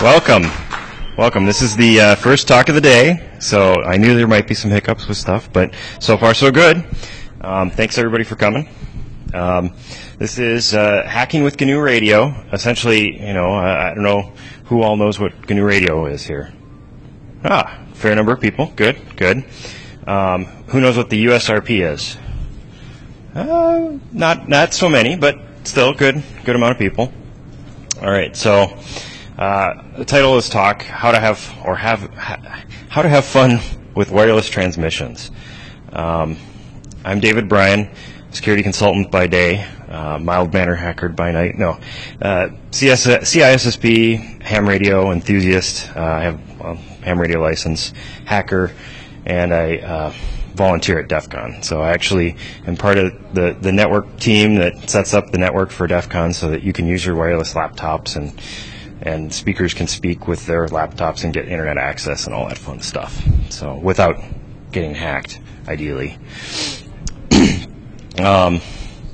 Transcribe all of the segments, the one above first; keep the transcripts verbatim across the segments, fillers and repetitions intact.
Welcome. Welcome. This is the uh, first talk of the day, so I knew there might be some hiccups with stuff, but so far so good. Um, thanks everybody for coming. Um, this is uh, Hacking with G N U Radio. Essentially, you know, I, I don't know who all knows what G N U Radio is here. Ah, fair number of people. Good, good. Um, who knows what the U S R P is? Uh, not not so many, but still good, good amount of people. All right, so uh, the title of this talk: How to have or have how to have fun with wireless transmissions. Um, I'm David Bryan, security consultant by day, uh, mild manner hacker by night. No, uh, C I S S P, ham radio enthusiast. Uh, I have a ham radio license, hacker, and I uh, volunteer at DEF CON. So I actually am part of the, the network team that sets up the network for DEF CON so that you can use your wireless laptops and and speakers can speak with their laptops and get internet access and all that fun stuff. So without getting hacked, ideally. um,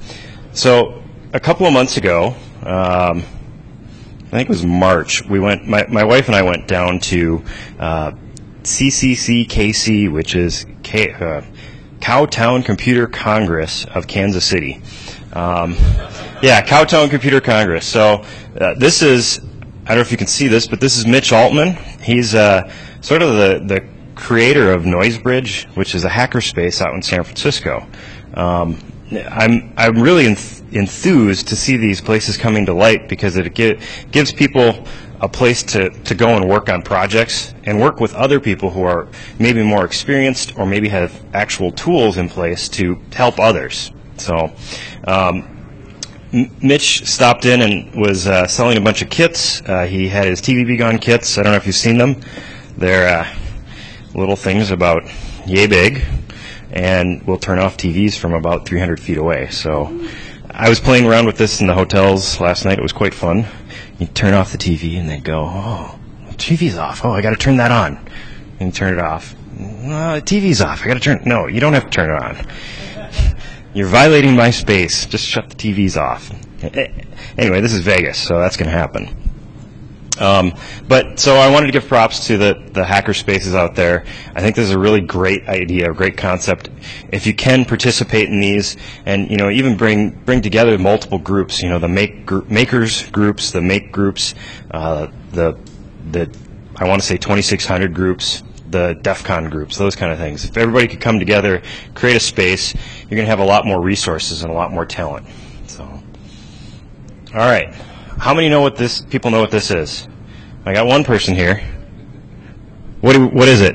so a couple of months ago, um, I think it was March, we went. My, my wife and I went down to uh, C C C K C, which is K, uh, Cowtown Computer Congress of Kansas City. Um, yeah, Cowtown Computer Congress. So uh, this is, I don't know if you can see this, but this is Mitch Altman. He's uh, sort of the, the creator of NoiseBridge, which is a hackerspace out in San Francisco. Um, I'm I'm really enth- enthused to see these places coming to light because it gi- gives people a place to, to go and work on projects and work with other people who are maybe more experienced or maybe have actual tools in place to help others. So um, M- Mitch stopped in and was uh, selling a bunch of kits. Uh, he had his T V B gun kits. I don't know if you've seen them. They're uh, little things about yay big and will turn off T Vs from about three hundred feet away. So I was playing around with this in the hotels last night. It was quite fun. You turn off the T V and then go, oh, the T V's off. Oh, I got to turn that on. And you turn it off. No, the T V's off. I got to turn. No, you don't have to turn it on. You're violating my space. Just shut the T Vs off. Anyway, this is Vegas, so that's going to happen. Um, but so I wanted to give props to the, the hacker spaces out there. I think this is a really great idea, a great concept. If you can participate in these, and you know, even bring bring together multiple groups. You know, the make gr- makers groups, the make groups, uh, the the I want to say twenty-six hundred groups, the DEF CON groups, those kind of things. If everybody could come together, create a space, you're going to have a lot more resources and a lot more talent. So, all right. How many know what this? People know what this is? I got one person here. What do, what is it?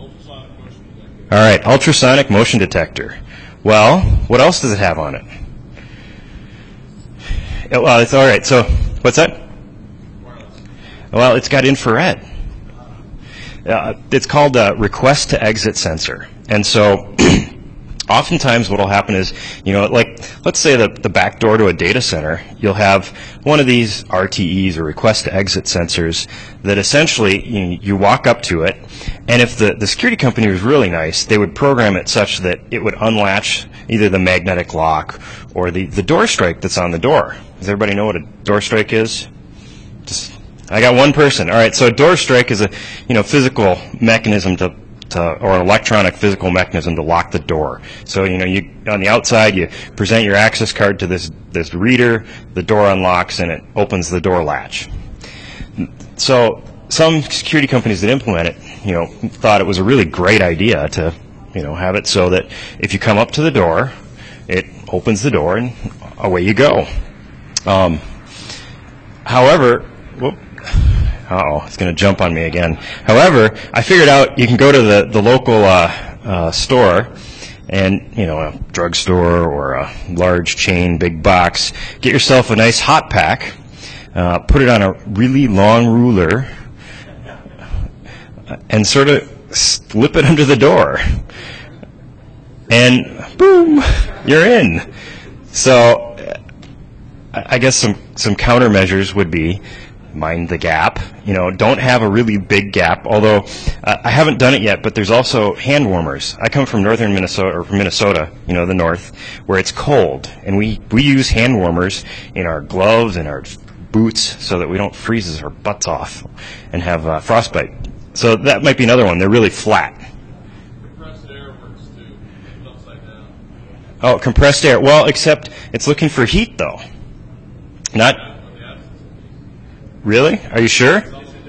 All right, ultrasonic motion detector. Well, what else does it have on it? it well, it's all right. So, what's that? Well, it's got infrared. Uh, it's called a request to exit sensor, and so. Oftentimes what will happen is, you know, like, let's say the, the back door to a data center, you'll have one of these R T Es or request to exit sensors that essentially you, you walk up to it, and if the, the security company was really nice, they would program it such that it would unlatch either the magnetic lock or the, the door strike that's on the door. Does everybody know what a door strike is? Just, I got one person. All right, so a door strike is a, you know, physical mechanism to To, or an electronic physical mechanism to lock the door. So, you know, you on the outside, you present your access card to this, this reader, the door unlocks, and it opens the door latch. So some security companies that implement it, you know, thought it was a really great idea to, you know, have it so that if you come up to the door, it opens the door and away you go. Um, however, whoop, Uh-oh, it's going to jump on me again. However, I figured out you can go to the, the local uh, uh, store and, you know, a drugstore or a large chain, big box, get yourself a nice hot pack, uh, put it on a really long ruler, and sort of slip it under the door. And boom, you're in. So I guess some, some countermeasures would be mind the gap. You know, don't have a really big gap, although uh, I haven't done it yet, but there's also hand warmers. I come from northern Minnesota, or from Minnesota, you know, the north, where it's cold, and we, we use hand warmers in our gloves and our boots so that we don't freeze our butts off and have uh, frostbite. So that might be another one. They're really flat. Compressed air works too. It's upside down. Oh, compressed air. Well, except it's looking for heat, though. Not really? Are you sure?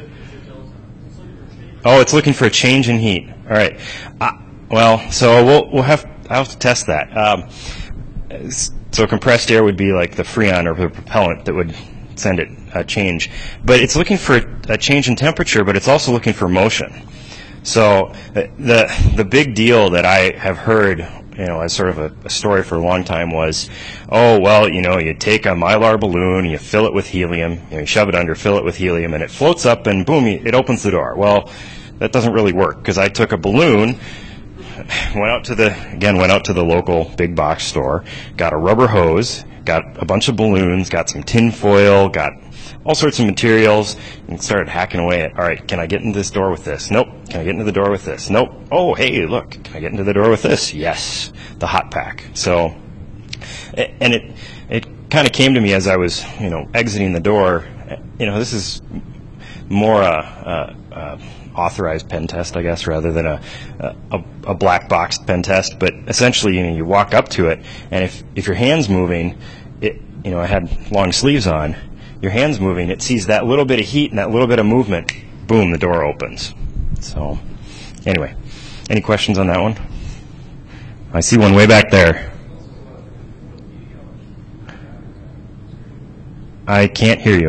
Oh, it's looking for a change in heat. All right. Uh, well, so we'll we'll have I'll have to test that. Um, so compressed air would be like the freon or the propellant that would send it a change, but it's looking for a change in temperature, but it's also looking for motion. So the the big deal that I have heard, you know, as sort of a, a story for a long time was, oh, well, you know, you take a Mylar balloon, you fill it with helium, you know, you shove it under, fill it with helium, and it floats up, and boom, it opens the door. Well, that doesn't really work, because I took a balloon, went out to the, again, went out to the local big box store, got a rubber hose, got a bunch of balloons, got some tin foil, got all sorts of materials, and started hacking away at, all right, can I get into this door with this? Nope. Can I get into the door with this? Nope. Oh, hey, look, can I get into the door with this? Yes, the hot pack. So, and it it kind of came to me as I was, you know, exiting the door, you know, this is more a, a, a authorized pen test, I guess, rather than a, a, a black box pen test, but essentially, you know, you walk up to it, and if, if your hand's moving, it, you know, I had long sleeves on, your hand's moving, it sees that little bit of heat and that little bit of movement, boom, the door opens. So, anyway, any questions on that one? I see one way back there. I can't hear you.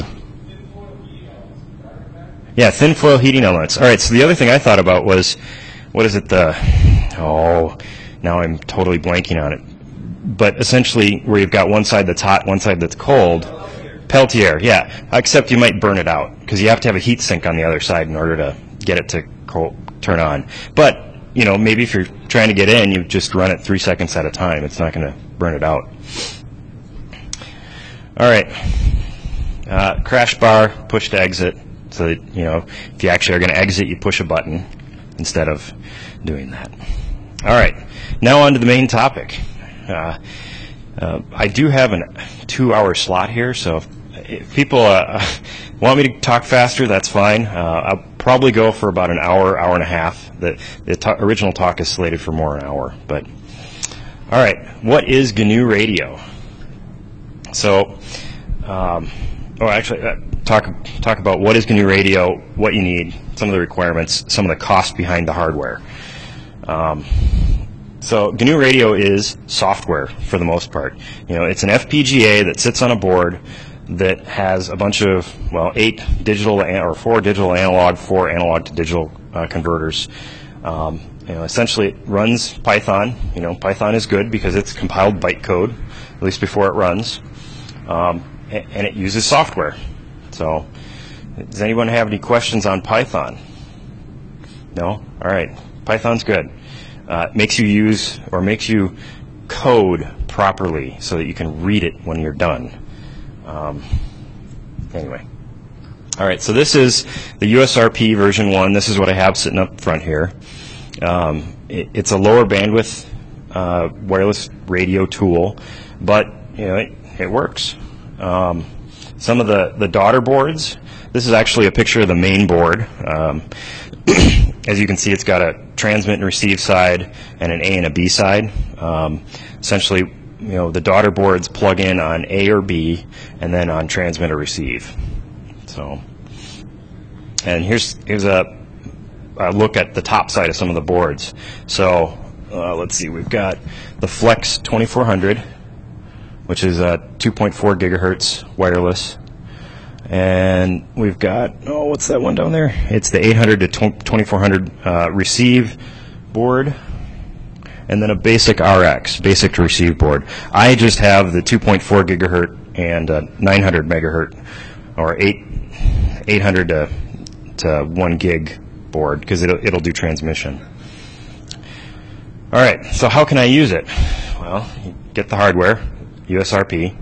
Yeah, thin foil heating elements. All right, so the other thing I thought about was, what is it, the, oh, now I'm totally blanking on it. But essentially, where you've got one side that's hot, one side that's cold, Peltier, yeah, except you might burn it out, because you have to have a heat sink on the other side in order to get it to cold, turn on. But, you know, maybe if you're trying to get in, you just run it three seconds at a time. It's not going to burn it out. All right. Uh, crash bar, push to exit. So that, you know, if you actually are going to exit, you push a button instead of doing that. All right. Now on to the main topic. Uh, uh, I do have a two-hour slot here, so if, if people uh, want me to talk faster, that's fine. Uh, I'll probably go for about an hour, hour and a half. The, the ta- original talk is slated for more than an hour. But all right, what is G N U Radio? So, um, oh, actually. Uh, Talk talk about what is G N U Radio, what you need, some of the requirements, some of the cost behind the hardware. Um, so G N U Radio is software for the most part. You know, it's an F P G A that sits on a board that has a bunch of, well, eight digital or four digital analog, four analog to digital uh, converters. Um, you know, essentially it runs Python. You know, Python is good because it's compiled bytecode, at least before it runs, um, and, and it uses software. So, does anyone have any questions on Python? No? All right. Python's good. Uh, it makes you use or makes you code properly so that you can read it when you're done. Um, anyway. All right. So this is the U S R P version one. This is what I have sitting up front here. Um, it, it's a lower bandwidth uh, wireless radio tool, but you know it, it works. Um, Some of the, the daughter boards, this is actually a picture of the main board. Um, as you can see, it's got a transmit and receive side and an A and a B side. Um, essentially, you know, the daughter boards plug in on A or B and then on transmit or receive. So, and here's here's a, a look at the top side of some of the boards. So, uh, let's see, we've got the Flex twenty-four hundred, which is a two point four gigahertz wireless. And we've got, oh, what's that one down there? It's the eight hundred to twenty-four hundred uh, receive board. And then a basic R X, basic to receive board. I just have the two point four gigahertz and uh, nine hundred megahertz, or eight, eight hundred to, to one gig board, because it'll, it'll do transmission. All right, so how can I use it? Well, you get the hardware. U S R P.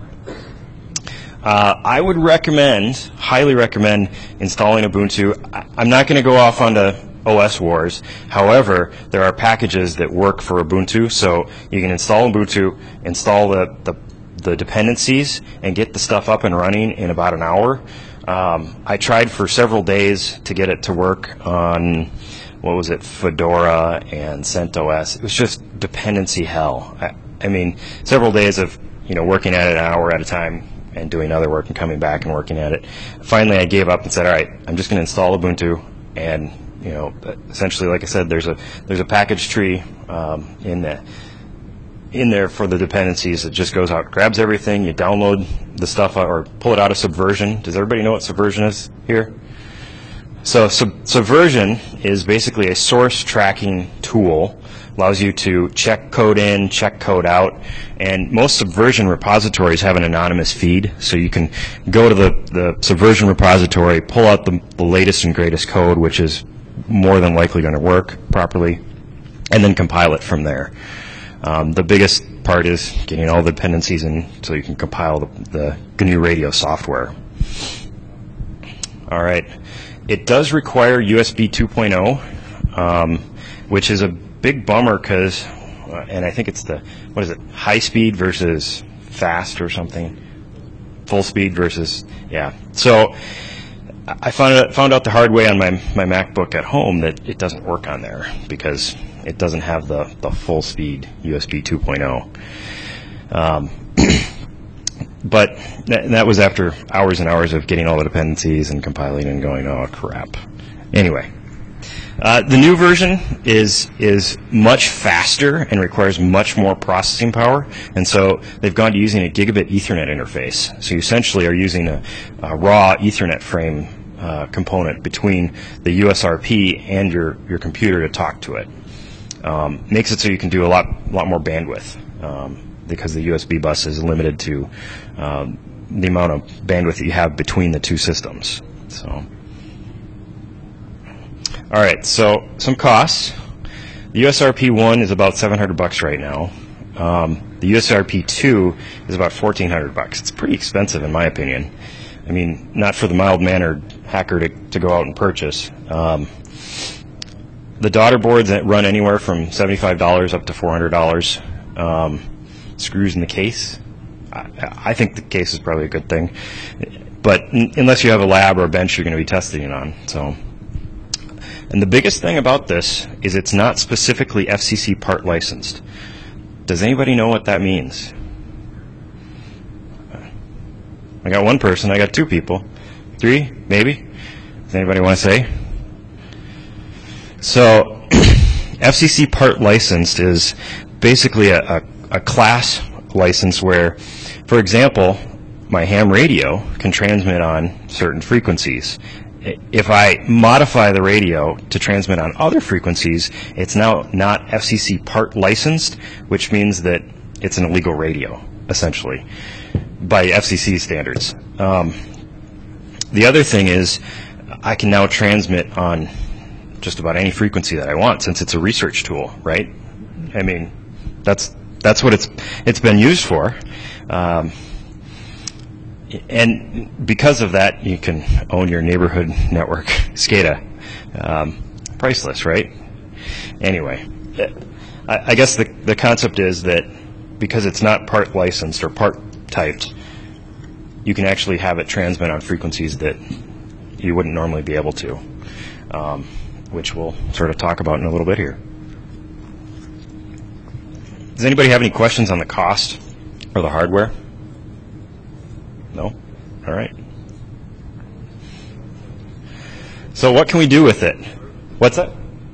Uh, I would recommend, highly recommend, installing Ubuntu. I, I'm not going to go off onto O S wars. However, there are packages that work for Ubuntu, so you can install Ubuntu, install the, the, the dependencies and get the stuff up and running in about an hour. Um, I tried for several days to get it to work on, what was it, Fedora and CentOS. It was just dependency hell. I, I mean, several days of, you know, working at it an hour at a time and doing other work and coming back and working at it. Finally, I gave up and said, all right, I'm just going to install Ubuntu. And, you know, essentially, like I said, there's a there's a package tree um, in the in there for the dependencies. It just goes out, grabs everything, you download the stuff or pull it out of Subversion. Does everybody know what Subversion is here? So Sub- Subversion is basically a source tracking tool. Allows you to check code in, check code out, and most Subversion repositories have an anonymous feed, so you can go to the, the Subversion repository, pull out the, the latest and greatest code, which is more than likely going to work properly, and then compile it from there. Um, the biggest part is getting all the dependencies in so you can compile the, the G N U Radio software. All right. It does require U S B two point oh, um, which is a big bummer because, uh, and I think it's the, what is it, high speed versus fast or something, full speed versus, yeah. So I found out, found out the hard way on my, my MacBook at home that it doesn't work on there because it doesn't have the, the full speed U S B two point oh. Um, but that, that was after hours and hours of getting all the dependencies and compiling and going, oh crap. Anyway. Uh, the new version is is much faster and requires much more processing power, and so they've gone to using a gigabit Ethernet interface. So you essentially are using a, a raw Ethernet frame uh, component between the U S R P and your, your computer to talk to it. Um, makes it so you can do a lot lot more bandwidth um, because the U S B bus is limited to um, the amount of bandwidth that you have between the two systems. So. All right, so some costs. The U S R P one is about seven hundred bucks right now. Um, the U S R P two is about fourteen hundred bucks. It's pretty expensive in my opinion. I mean, not for the mild-mannered hacker to, to go out and purchase. Um, the daughter boards that run anywhere from seventy-five dollars up to four hundred dollars. Um, screws in the case. I, I think the case is probably a good thing. But n- unless you have a lab or a bench you're going to be testing it on, so... And the biggest thing about this is it's not specifically F C C part licensed. Does anybody know what that means? I got one person, I got two people. Three, maybe? Does anybody want to say? So, F C C part licensed is basically a, a, a class license where, for example, my ham radio can transmit on certain frequencies. If I modify the radio to transmit on other frequencies, it's now not F C C part licensed, which means that it's an illegal radio, essentially, by F C C standards. Um, the other thing is I can now transmit on just about any frequency that I want since it's a research tool, right? I mean, that's that's what it's it's been used for. Um, And because of that, you can own your neighborhood network, SCADA. Um, priceless, right? Anyway, I, I guess the, the concept is that because it's not part licensed or part typed, you can actually have it transmit on frequencies that you wouldn't normally be able to, um, which we'll sort of talk about in a little bit here. Does anybody have any questions on the cost or the hardware? No? All right. So what can we do with it? What's that?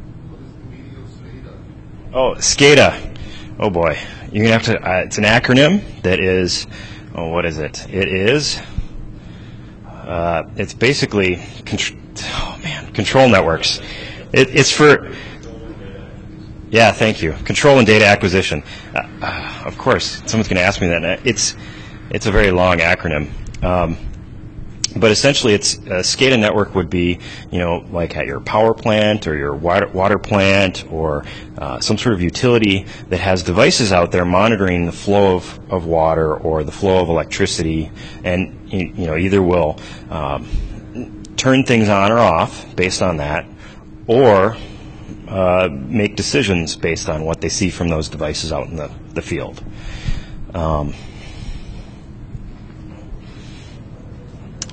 Oh, SCADA. Oh boy. You're going to have to, uh, it's an acronym that is, oh, what is it? It is, uh, it's basically, contr- oh man, control networks. It, it's for, yeah, thank you. Control and data acquisition. Uh, uh, of course, someone's going to ask me that. It's, It's a very long acronym. Um, but essentially, it's a SCADA network would be, you know, like at your power plant or your water, water plant or uh, some sort of utility that has devices out there monitoring the flow of, of water or the flow of electricity, and you, you know, either will um, turn things on or off based on that, or uh, make decisions based on what they see from those devices out in the, the field. Um,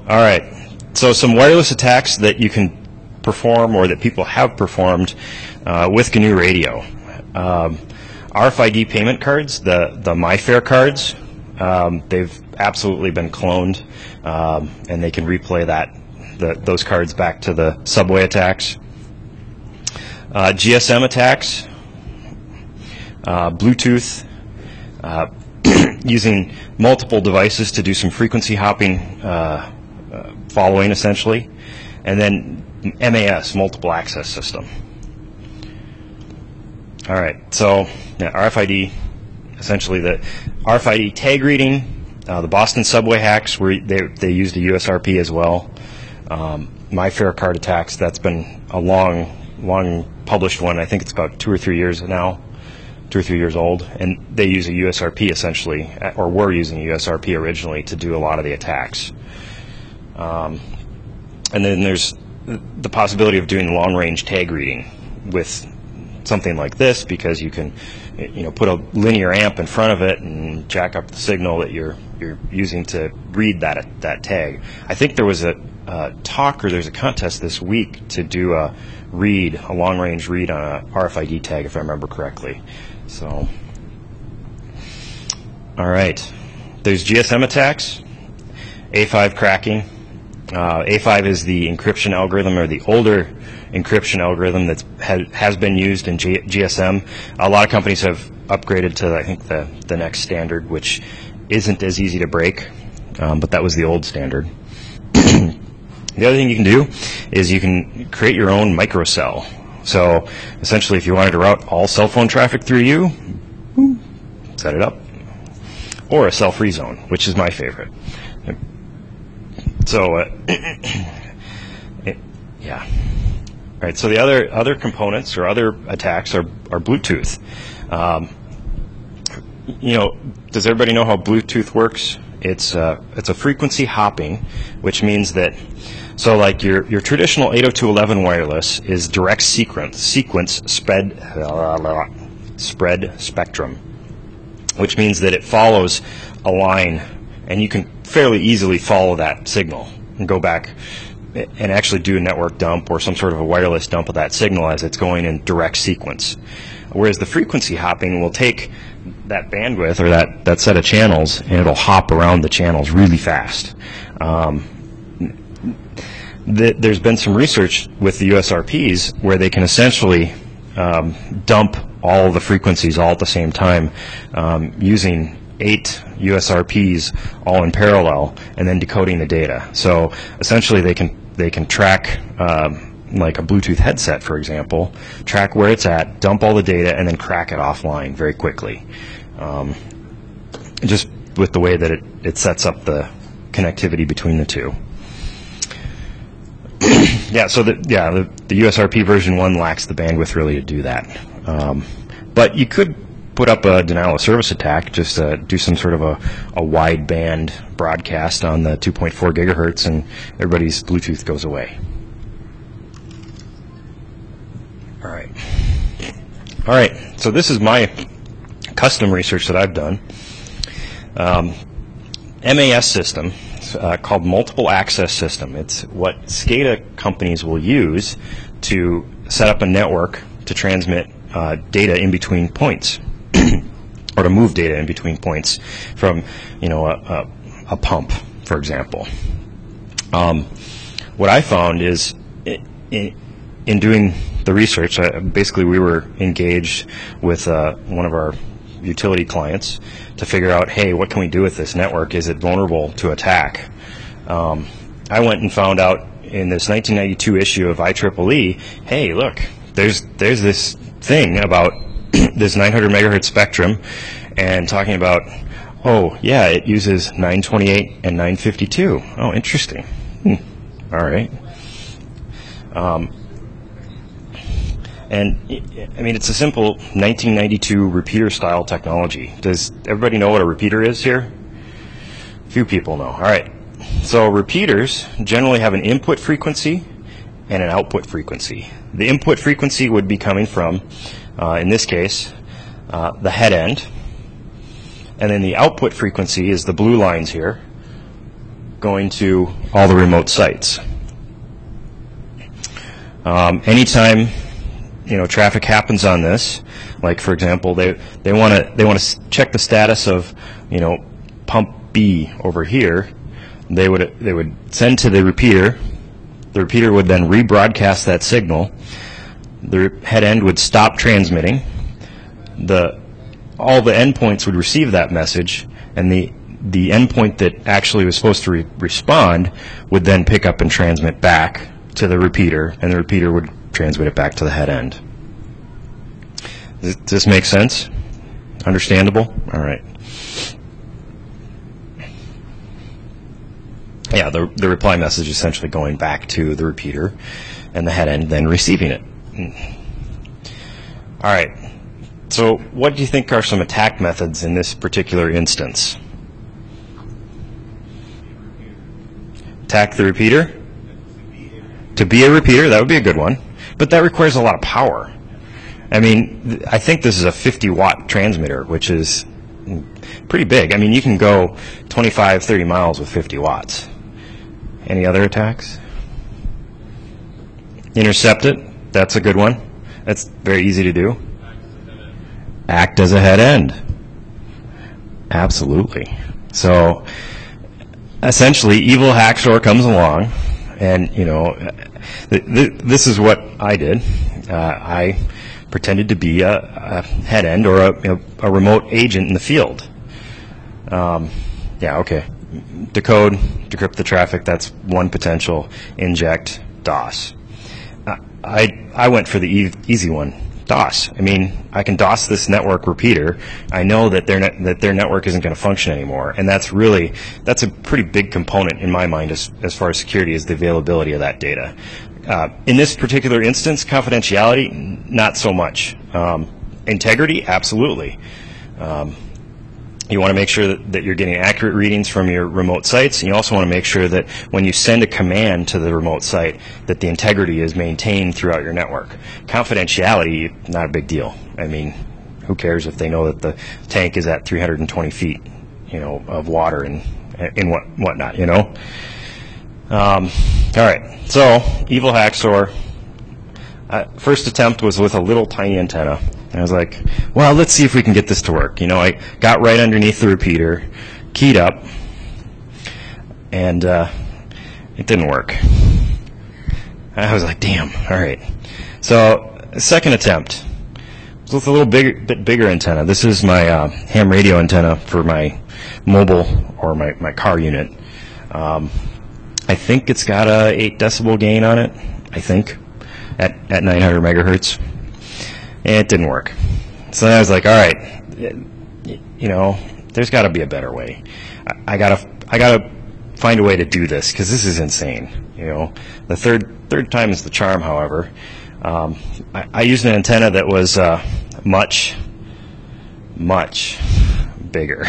All right. So some wireless attacks that you can perform or that people have performed uh, with G N U Radio. Um, R F I D payment cards, the, the MyFair cards, um, they've absolutely been cloned, um, and they can replay that the, those cards back to the subway attacks. Uh, G S M attacks, uh, Bluetooth, uh, using multiple devices to do some frequency hopping uh, uh, following, essentially, and then M A S, multiple access system. All right, so yeah, R F I D, essentially the R F I D tag reading, uh, the Boston subway hacks, where they they used a U S R P as well. Um, MyFair card attacks, that's been a long, long published one. I think it's about two or three years now, two or three years old, and they use a U S R P essentially, or were using a U S R P originally to do a lot of the attacks. Um, and then there's the possibility of doing long-range tag reading with something like this, because you can, you know, put a linear amp in front of it and jack up the signal that you're you're using to read that that tag. I think there was a uh, talk or there's a contest this week to do a read, a long-range read on a R F I D tag, if I remember correctly. So, all right, there's G S M attacks, A five cracking. Uh, A five is the encryption algorithm, or the older encryption algorithm that ha- has been used in G- GSM. A lot of companies have upgraded to, I think, the, the next standard, which isn't as easy to break, um, but that was the old standard. The other thing you can do is you can create your own microcell. So essentially, if you wanted to route all cell phone traffic through you, set it up. Or a cell-free zone, which is my favorite. So, uh, it, yeah. All right. So the other other components or other attacks are are Bluetooth. Um, you know, does everybody know how Bluetooth works? It's uh, it's a frequency hopping, which means that, so like your your traditional eight oh two dot eleven wireless is direct sequence sequence spread uh, spread spectrum, which means that it follows a line, and you can fairly easily follow that signal and go back and actually do a network dump or some sort of a wireless dump of that signal as it's going in direct sequence. Whereas the frequency hopping will take that bandwidth or that, that set of channels, and it'll hop around the channels really fast. Um, th- there's been some research with the U S R Ps where they can essentially um, dump all the frequencies all at the same time um, using eight U S R Ps all in parallel, and then decoding the data. So essentially, they can they can track, um, like a Bluetooth headset, for example, track where it's at, dump all the data, and then crack it offline very quickly. Um, just with the way that it, it sets up the connectivity between the two. yeah. So the yeah the, the U S R P version one lacks the bandwidth really to do that. Um, but you could put up a denial of service attack, just uh, do some sort of a, a wide band broadcast on the two point four gigahertz, and everybody's Bluetooth goes away. All right. All right. So this is my custom research that I've done. Um, M A S system, uh, called multiple access system. It's what SCADA companies will use to set up a network to transmit uh, data in between points. Or to move data in between points from, you know, a, a, a pump, for example. Um, what I found is, in, in doing the research, uh, basically we were engaged with uh, one of our utility clients to figure out, hey, what can we do with this network? Is it vulnerable to attack? Um, I went and found out in this nineteen ninety-two issue of I triple E, hey, look, there's there's this thing about this nine hundred megahertz spectrum, and talking about, oh, yeah, it uses nine twenty-eight and nine fifty-two. Oh, interesting. Hmm. All right. Um, and, I mean, it's a simple nineteen ninety-two repeater-style technology. Does everybody know what a repeater is here? Few people know. All right. So repeaters generally have an input frequency and an output frequency. The input frequency would be coming from, uh, in this case, uh, the head end. And then the output frequency is the blue lines here, going to all the remote sites. Um, anytime, you know, traffic happens on this, like for example, they they want to they want to check the status of, you know, pump B over here. They would they would send to the repeater. The repeater would then rebroadcast that signal. The head end would stop transmitting. The all the endpoints would receive that message, and the the endpoint that actually was supposed to re- respond would then pick up and transmit back to the repeater, and the repeater would transmit it back to the head end. Does this make sense? Understandable? All right. Yeah, the the reply message is essentially going back to the repeater, and the head end then receiving it. All right. So what do you think are some attack methods in this particular instance? Attack the repeater? To be a repeater, that would be a good one. But that requires a lot of power. I mean, I think this is a fifty watt transmitter, which is pretty big. I mean, you can go twenty-five, thirty miles with fifty watts. Any other attacks? Intercept it. That's a good one. That's very easy to do. Act as a head end. Absolutely. So, essentially, evil Hacksaw comes along, and, you know, th- th- this is what I did. Uh, I pretended to be a, a head end or a, you know, a remote agent in the field. Um, yeah, okay. Decode, decrypt the traffic, that's one potential. Inject, DOS. Uh, I I went for the e- easy one, DOS. I mean, I can DOS this network repeater. I know that their net, that their network isn't going to function anymore, and that's really that's a pretty big component in my mind as as far as security is the availability of that data. Uh, in this particular instance, confidentiality, not so much. Um, integrity, absolutely. Um, You want to make sure that, that you're getting accurate readings from your remote sites, and you also want to make sure that when you send a command to the remote site, that the integrity is maintained throughout your network. Confidentiality, not a big deal. I mean, who cares if they know that the tank is at three hundred twenty feet, you know, of water and and what whatnot, you know. Um, all right, so evil Hacksaw. Uh, first attempt was with a little tiny antenna. And I was like, well, let's see if we can get this to work. You know, I got right underneath the repeater, keyed up, and uh, it didn't work. I was like, damn, all right. So, second attempt was with a little bigger, bit bigger antenna. This is my uh, ham radio antenna for my mobile or my, my car unit. Um, I think it's got a eight decibel gain on it, I think, at, at nine hundred megahertz. And it didn't work. So then I was like, all right, you know, there's got to be a better way. I, I gotta, I gotta find a way to do this because this is insane. You know, the third, third time is the charm. However, um, I, I used an antenna that was uh, much, much bigger.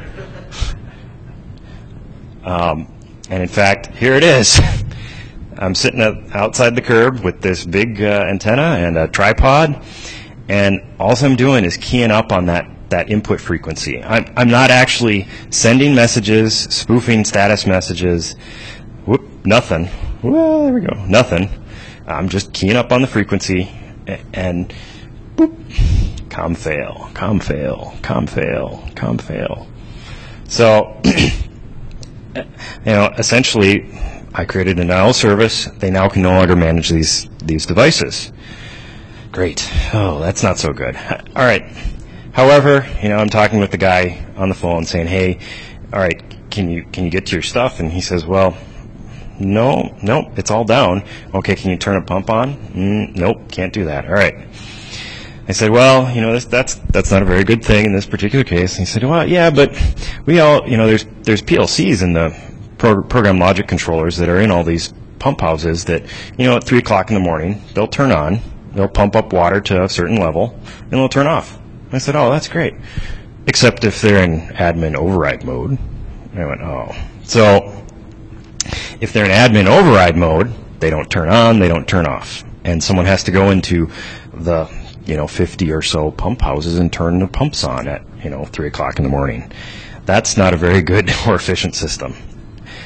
um, and in fact, here it is. I'm sitting outside the curb with this big uh, antenna and a tripod. And all I'm doing is keying up on that, that input frequency. I'm, I'm not actually sending messages, spoofing status messages. Whoop, nothing. Well, there we go. Nothing. I'm just keying up on the frequency and boop. Com fail, com fail, com fail, com fail. So, you know, essentially, I created a denial service. They now can no longer manage these these devices. Great. Oh, that's not so good. All right. However, you know, I'm talking with the guy on the phone saying, hey, all right, can you can you get to your stuff? And he says, well, no, nope, it's all down. Okay, can you turn a pump on? Mm, nope, can't do that. All right. I said, well, you know, this, that's that's not a very good thing in this particular case. And he said, well, yeah, but we all, you know, there's there's P L Cs in the pro- program logic controllers that are in all these pump houses that, you know, at three o'clock in the morning, they'll turn on. They'll pump up water to a certain level, and they'll turn off. I said, oh, that's great. Except if they're in admin override mode. And I went, oh. So if they're in admin override mode, they don't turn on, they don't turn off. And someone has to go into the, you know, fifty or so pump houses and turn the pumps on at, you know, three o'clock in the morning. That's not a very good or efficient system.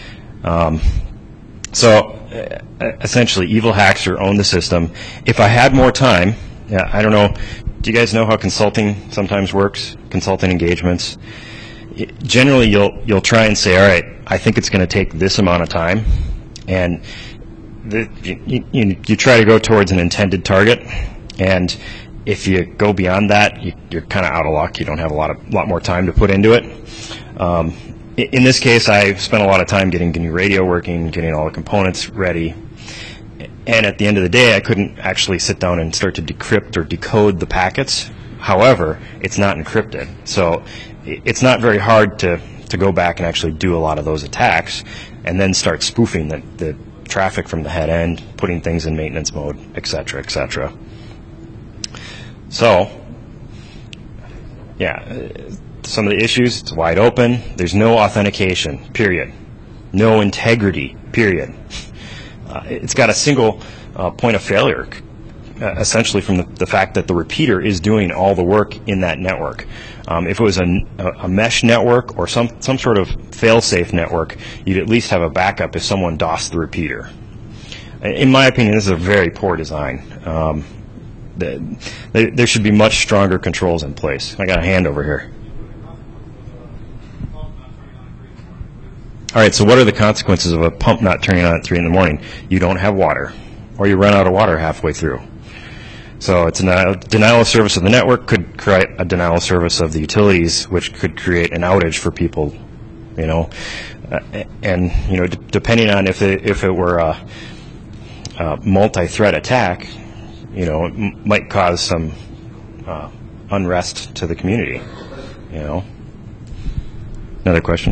Um, so uh, essentially, evil hackster owned the system. If I had more time, yeah, I don't know. Do you guys know how consulting sometimes works? Consulting engagements. Generally, you'll you'll try and say, all right, I think it's going to take this amount of time, and the, you, you, you try to go towards an intended target, and if you go beyond that, you, you're kind of out of luck. You don't have a lot of lot more time to put into it. Um, in this case, I spent a lot of time getting the new radio working, getting all the components ready, and at the end of the day, I couldn't actually sit down and start to decrypt or decode the packets. However, it's not encrypted, so it's not very hard to, to go back and actually do a lot of those attacks and then start spoofing the, the traffic from the head end, putting things in maintenance mode, et cetera, et cetera. So, yeah, some of the issues, it's wide open. There's no authentication, period. No integrity, period. Uh, it's got a single uh, point of failure, uh, essentially from the, the fact that the repeater is doing all the work in that network. Um, if it was a, a mesh network or some, some sort of fail-safe network, you'd at least have a backup if someone DOSed the repeater. In my opinion, this is a very poor design. Um, the, the, there should be much stronger controls in place. I got a hand over here. All right, so what are the consequences of a pump not turning on at three in the morning? You don't have water, or you run out of water halfway through. So it's a denial of service of the network, could create a denial of service of the utilities, which could create an outage for people, you know. Uh, and, you know, d- depending on if it, if it were a, a multi-threat attack, you know, it m- might cause some uh, unrest to the community, you know. Another question?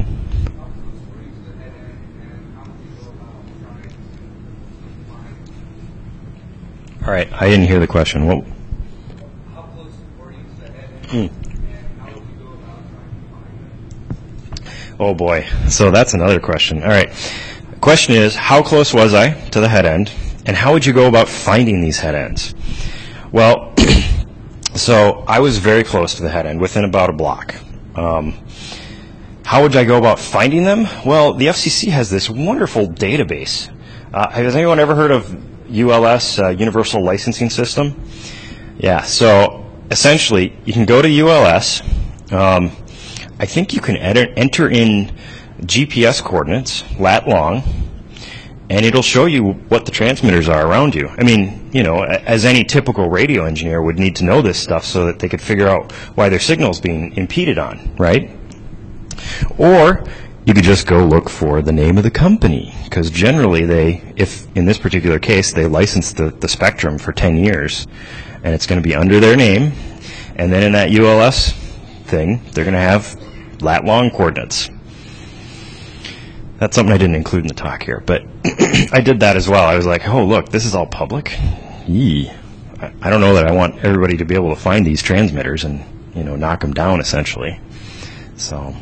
All right, I didn't hear the question. What? How close were you to the head end, Mm. and how would you go about trying to find it? Oh boy, so that's another question. All right, the question is, how close was I to the head end, and how would you go about finding these head ends? Well, so I was very close to the head end, within about a block. Um, how would I go about finding them? Well, the F C C has this wonderful database. Uh, has anyone ever heard of U L S, uh, Universal Licensing System? Yeah, so essentially, you can go to U L S. Um, I think you can enter, enter in G P S coordinates, lat long, and it'll show you what the transmitters are around you. I mean, you know, as any typical radio engineer would need to know this stuff so that they could figure out why their signal's being impeded on, right? Or you could just go look for the name of the company, because generally they, if in this particular case, they licensed the, the spectrum for ten years, and it's going to be under their name, and then in that U L S thing, they're going to have lat long coordinates. That's something I didn't include in the talk here, but I did that as well. I was like, oh, look, this is all public? Yee. I, I don't know that I want everybody to be able to find these transmitters and, you know, knock them down, essentially. So...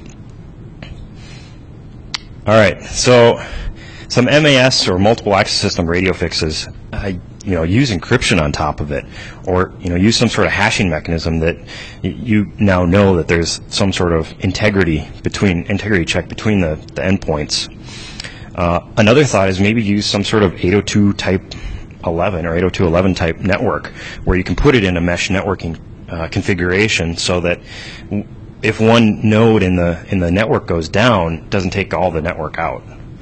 All right, so some M A S or multiple access system radio fixes, I, you know, use encryption on top of it, or you know, use some sort of hashing mechanism that y- you now know that there's some sort of integrity between integrity check between the, the endpoints. Uh, another thought is maybe use some sort of eight oh two type eleven or eight oh two dot eleven type network where you can put it in a mesh networking uh, configuration so that w- if one node in the in the network goes down, it doesn't take all the network out.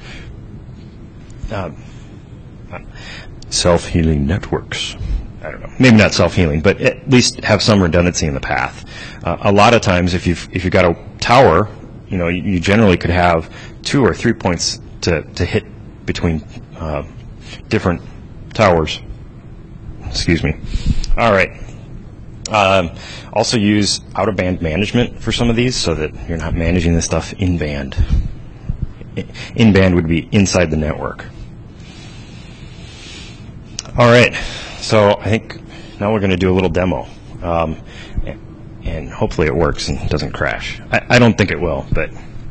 Uh, self-healing networks. I don't know. Maybe not self-healing, but at least have some redundancy in the path. Uh, a lot of times, if you've if you've got a tower, you know, you, you generally could have two or three points to to hit between uh, different towers. Excuse me. All right. Um, also use out-of-band management for some of these so that you're not managing this stuff in-band. In-band would be inside the network. All right, so I think now we're going to do a little demo. Um, and hopefully it works and doesn't crash. I, I don't think it will, but...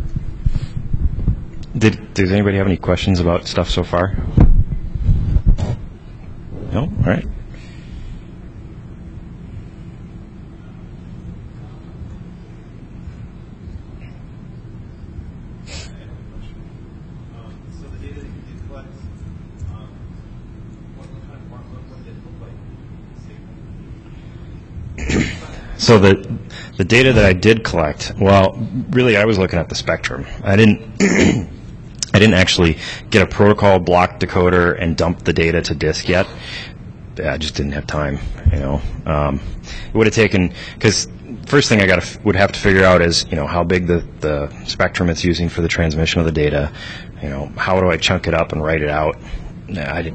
Did, does anybody have any questions about stuff so far? No? All right. So the So the the data that I did collect, well, really I was looking at the spectrum. I didn't I didn't actually get a protocol block decoder and dump the data to disk yet. I just didn't have time, you know. Um, it would have taken, because first thing I got to would have to figure out is, you know, how big the, the spectrum it's using for the transmission of the data. You know, how do I chunk it up and write it out? Nah, I didn't.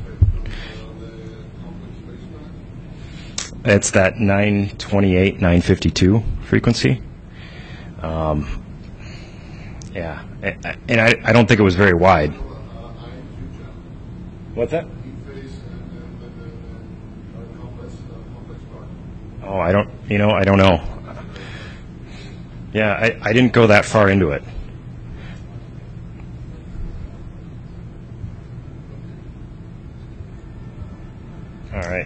It's that nine twenty-eight, nine fifty-two frequency. Um, yeah, and I, I don't think it was very wide. What's that? Oh, I don't, you know, I don't know. Yeah, I, I didn't go that far into it. All right.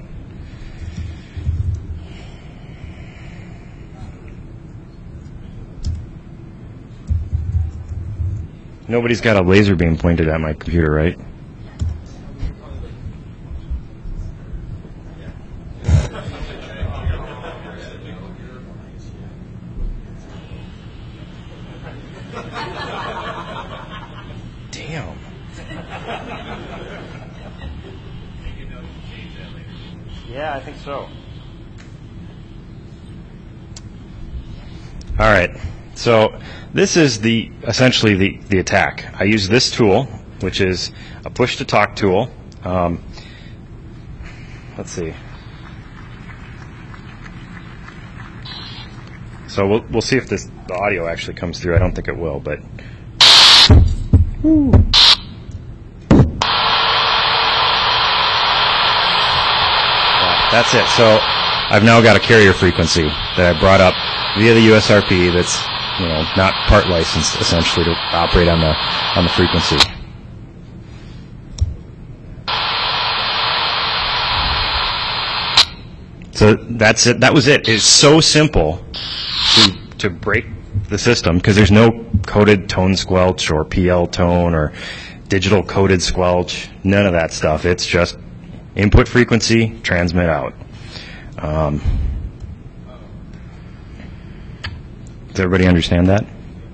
Nobody's got a laser beam pointed at my computer, right? Damn. Yeah, I think so. All right. So this is the essentially the, the attack. I use this tool, which is a push-to-talk tool. Um, let's see. So we'll we'll see if this the audio actually comes through. I don't think it will, but. Woo. Yeah, that's it. So I've now got a carrier frequency that I brought up via the U S R P that's, you know, not part licensed essentially to operate on the on the frequency. So that's it. That was it. It's so simple to to break the system because there's no coded tone squelch or P L tone or digital coded squelch. None of that stuff. It's just input frequency, transmit out. Um, Does everybody understand that?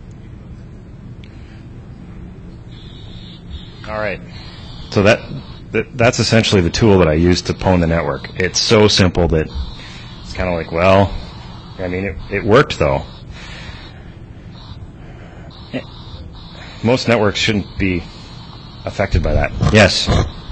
All right. So that, that that's essentially the tool that I use to pwn the network. It's so simple that it's kind of like, well, I mean, it, it worked though. Most networks shouldn't be affected by that. Yes.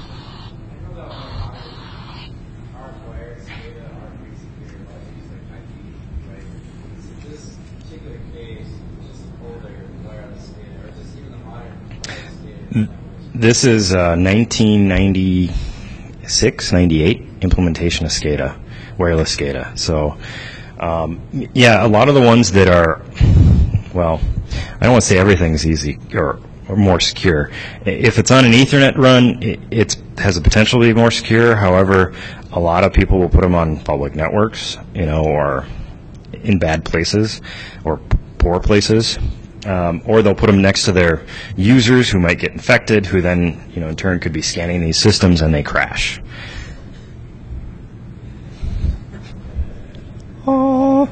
This is uh, nineteen ninety-six, ninety-eight implementation of SCADA, wireless SCADA. So, um, yeah, a lot of the ones that are, well, I don't want to say everything's easy or, or more secure. If it's on an Ethernet run, it it's, has the potential to be more secure. However, a lot of people will put them on public networks, you know, or in bad places or poor places. Um, or they'll put them next to their users who might get infected, who then, you know, in turn could be scanning these systems and they crash. Oh.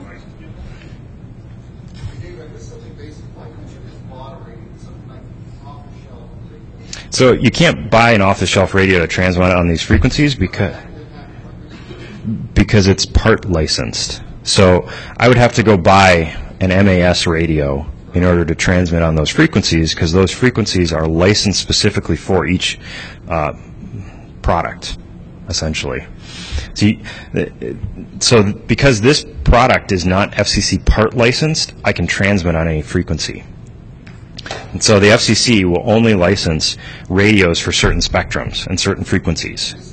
So you can't buy an off-the-shelf radio to transmit on these frequencies because because it's part licensed. So I would have to go buy an M A S radio in order to transmit on those frequencies, because those frequencies are licensed specifically for each uh, product, essentially. So, you, so because this product is not F C C part licensed, I can transmit on any frequency. And so the F C C will only license radios for certain spectrums and certain frequencies.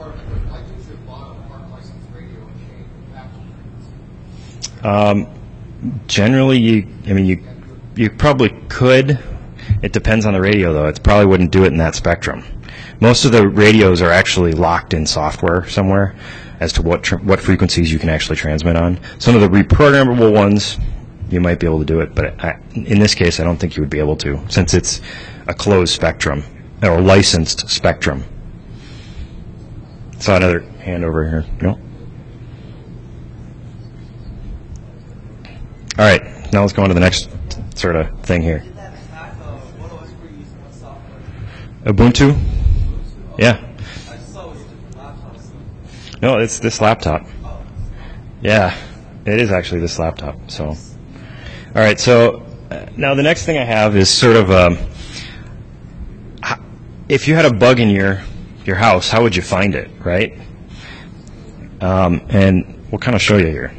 Um, generally, you, I mean, you you probably could. It depends on the radio, though. It probably wouldn't do it in that spectrum. Most of the radios are actually locked in software somewhere as to what tr- what frequencies you can actually transmit on. Some of the reprogrammable ones, you might be able to do it, but I, in this case, I don't think you would be able to, since it's a closed spectrum or licensed spectrum. Saw another hand over here. No. All right, now let's go on to the next sort of thing here. Did that hack, uh, what O S were you using? What software? Ubuntu? Yeah. I saw it was a different laptop. So. No, it's this laptop. Oh. Yeah, it is actually this laptop. So, all right. So uh, now the next thing I have is sort of um, h- if you had a bug in your your house, how would you find it, right? Um, and we'll kind of show you here.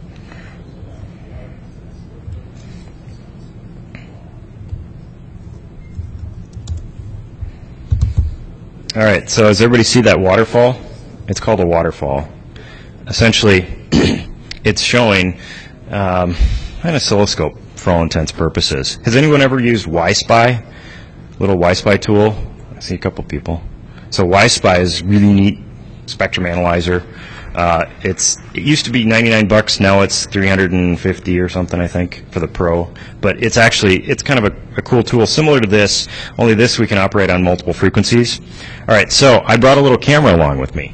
All right. So does everybody see that waterfall? It's called a waterfall. Essentially, it's showing um, an oscilloscope for all intents and purposes. Has anyone ever used Y-Spy? Little Y-Spy tool? I see a couple people. So Y-Spy is really neat spectrum analyzer. Uh, it's it used to be ninety-nine bucks. Now it's three hundred fifty or something, I think, for the Pro. But it's actually it's kind of a, a cool tool, similar to this. Only this we can operate on multiple frequencies. All right. So I brought a little camera along with me.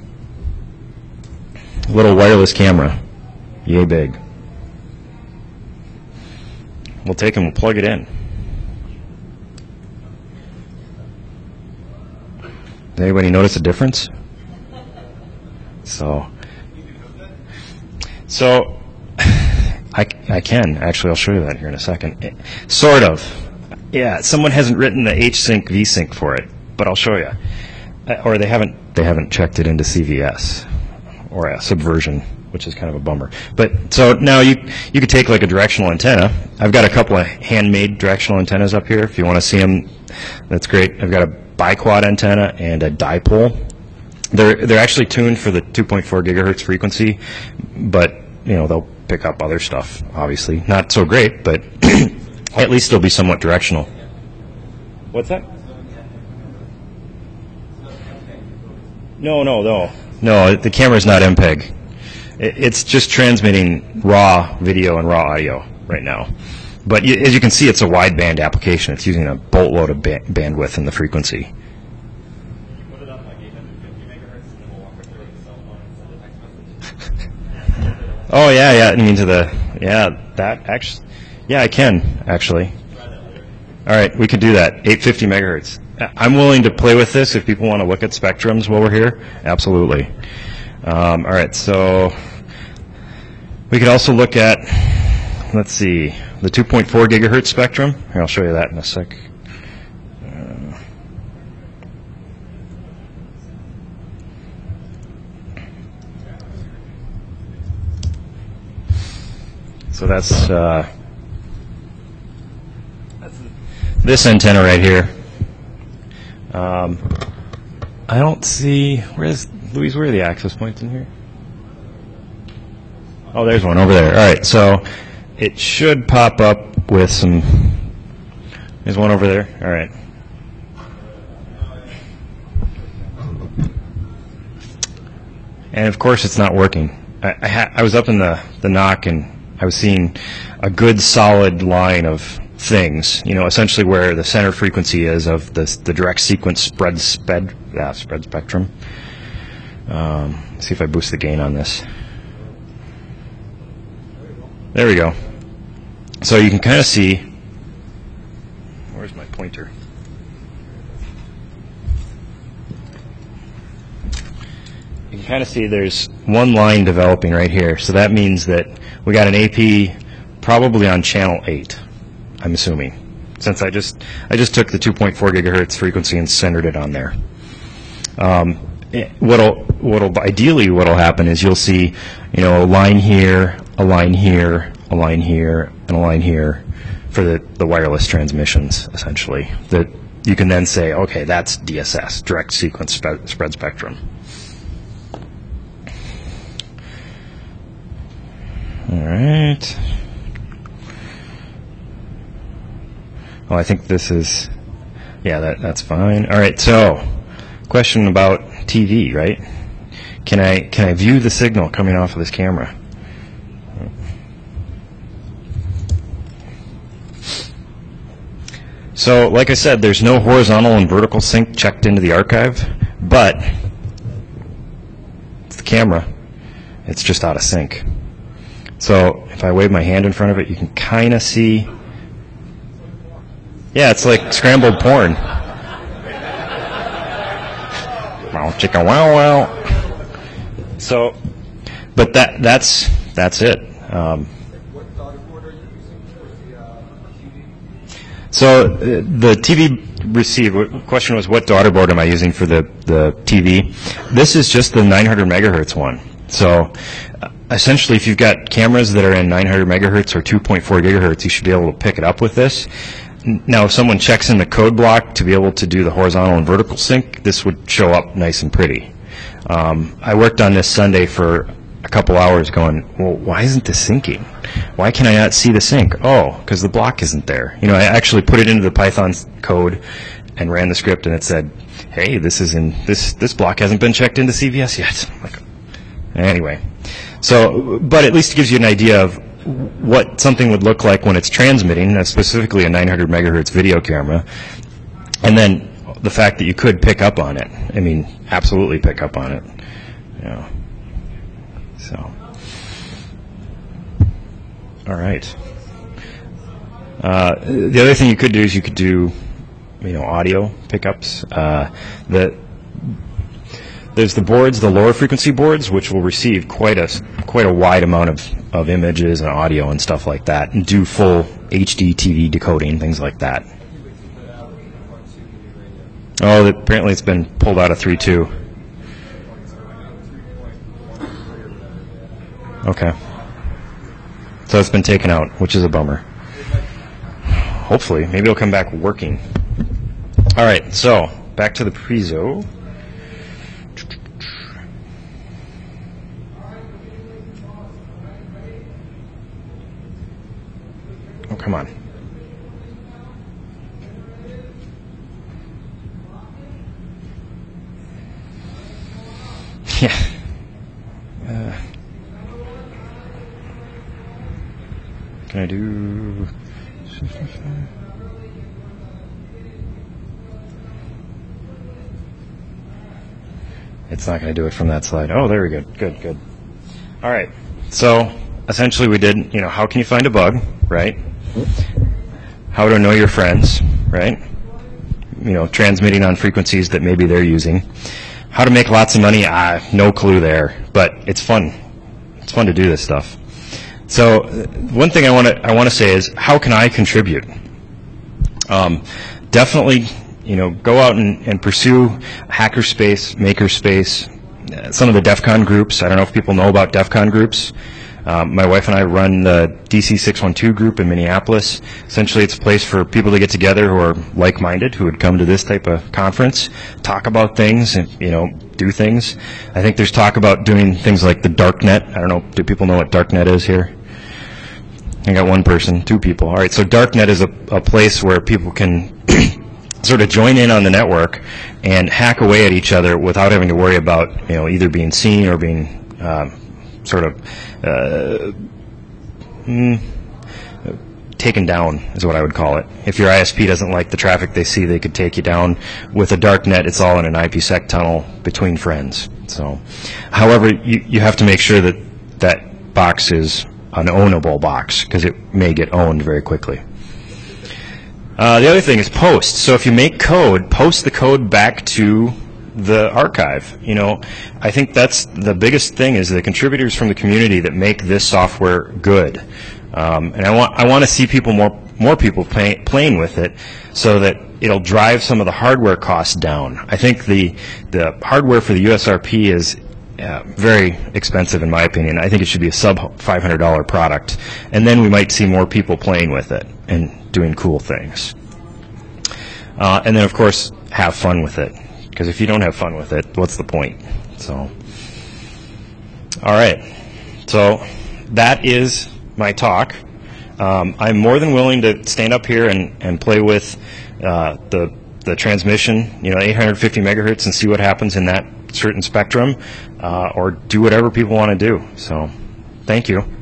A little wireless camera. Yay big. We'll take and we'll plug it in. Does anybody notice a difference? So, so I, I can actually. I'll show you that here in a second. Sort of. Yeah. Someone hasn't written the H-Sync V-Sync for it, but I'll show you. Uh, or they haven't. They haven't checked it into C V S or a Subversion, which is kind of a bummer. But so now you you could take like a directional antenna. I've got a couple of handmade directional antennas up here. If you want to see them, that's great. I've got a biquad antenna and a dipole. They're they're actually tuned for the two point four gigahertz frequency, but you know they'll pick up other stuff. Obviously, not so great, but at least they'll be somewhat directional. What's that? No, no, no, no. The camera's not M P E G. It's just transmitting raw video and raw audio right now. But you, as you can see, it's a wideband application. It's using a boatload of ba- bandwidth in the frequency. Put it up like eight hundred fifty megahertz and then we'll walk her through it with the cell phone and send a text message. Oh yeah, yeah. I mean to the yeah that actually yeah I can actually. Try that later. All right, we could do that. eight hundred fifty megahertz. I'm willing to play with this if people want to look at spectrums while we're here. Absolutely. Um, all right, so we could also look at, let's see, the two point four gigahertz spectrum. Here, I'll show you that in a sec. Uh, so that's, uh, that's this antenna right here. Um, I don't see, where's, Louise, where are the access points in here? Oh, there's one over there. All right, so it should pop up with some, there's one over there. All right. And of course it's not working. I, I, ha- I was up in the, the knock and I was seeing a good solid line of things, you know, essentially where the center frequency is of the the direct sequence spread sped yeah, spread spectrum. Um, let's see if I boost the gain on this. There we go. So you can kind of see. Where's my pointer? You can kind of see there's one line developing right here. So that means that we got an A P probably on channel eight. I'm assuming, since I just I just took the two point four gigahertz frequency and centered it on there. Um, it, what'll what'll ideally what'll happen is you'll see, you know, a line here, a line here, a line here, and a line here for the, the wireless transmissions. Essentially, that you can then say, okay, that's D S S, direct sequence spe- spread spectrum. All right. Oh, I think this is, yeah, that that's fine. All right, so question about T V, right? Can I can I view the signal coming off of this camera? So, like I said, there's no horizontal and vertical sync checked into the archive, but it's the camera. It's just out of sync. So if I wave my hand in front of it, you can kind of see. Yeah, it's like scrambled porn. Wow, chicka wow wow. So, but that that's that's it. Um, What daughterboard are you using for the uh, T V? so uh, the T V receiver question was, what daughterboard am I using for the the T V? This is just the nine hundred megahertz one. So uh, essentially, if you've got cameras that are in nine hundred megahertz or two point four gigahertz, you should be able to pick it up with this. Now, if someone checks in the code block to be able to do the horizontal and vertical sync, this would show up nice and pretty. Um, I worked on this Sunday for a couple hours going, well, why isn't this syncing? Why can I not see the sync? Oh, because the block isn't there. You know, I actually put it into the Python code and ran the script, and it said, hey, this is in this this block hasn't been checked into C V S yet. I'm like, anyway, so but at least it gives you an idea of what something would look like when it's transmitting, uh, specifically a nine hundred megahertz video camera, and then the fact that you could pick up on it. I mean, absolutely pick up on it. You know. So, all right. Uh, the other thing you could do is you could do, you know, audio pickups. Uh, the There's the boards, the lower frequency boards, which will receive quite a quite a wide amount of, of images and audio and stuff like that, and do full H D T V decoding, things like that. Oh, apparently it's been pulled out of three point two. Okay. So it's been taken out, which is a bummer. Hopefully, maybe it'll come back working. All right, so back to the Prezo. Oh, come on. Yeah. Uh, can I do... It's not going to do it from that slide. Oh, there we go. Good, good. All right. So essentially we did, you know, how can you find a bug, right? How to know your friends, right? You know, transmitting on frequencies that maybe they're using. How to make lots of money, ah, no clue there, but it's fun. It's fun to do this stuff. So uh, one thing I want to I want to say is, how can I contribute? Um, definitely, you know, go out and, and pursue hackerspace, makerspace, uh, some of the DEF CON groups. I don't know if people know about DEF CON groups. Um, my wife and I run the D C six one two group in Minneapolis. Essentially, it's a place for people to get together who are like-minded, who would come to this type of conference, talk about things, and, you know, do things. I think there's talk about doing things like the Darknet. I don't know, do people know what Darknet is here? I got one person, two people. All right, so Darknet is a, a place where people can sort of join in on the network and hack away at each other without having to worry about, you know, either being seen or being um, sort of uh, mm, taken down is what I would call it. If your I S P doesn't like the traffic they see, they could take you down. With a Darknet, it's all in an IPsec tunnel between friends. So, however, you, you have to make sure that that box is an ownable box, because it may get owned very quickly. Uh, the other thing is post. So if you make code, post the code back to the archive. You know, I think that's the biggest thing, is the contributors from the community that make this software good. Um, and I want I want to see people more more people play, playing with it, so that it'll drive some of the hardware costs down. I think the the hardware for the U S R P is uh, very expensive, in my opinion. I think it should be a sub five hundred dollar product, and then we might see more people playing with it and doing cool things. Uh, and then, of course, have fun with it, because if you don't have fun with it, what's the point? So, all right. So that is my talk. Um, I'm more than willing to stand up here and, and play with uh, the the transmission, you know, eight hundred fifty megahertz, and see what happens in that certain spectrum, uh, or do whatever people want to do. So, thank you.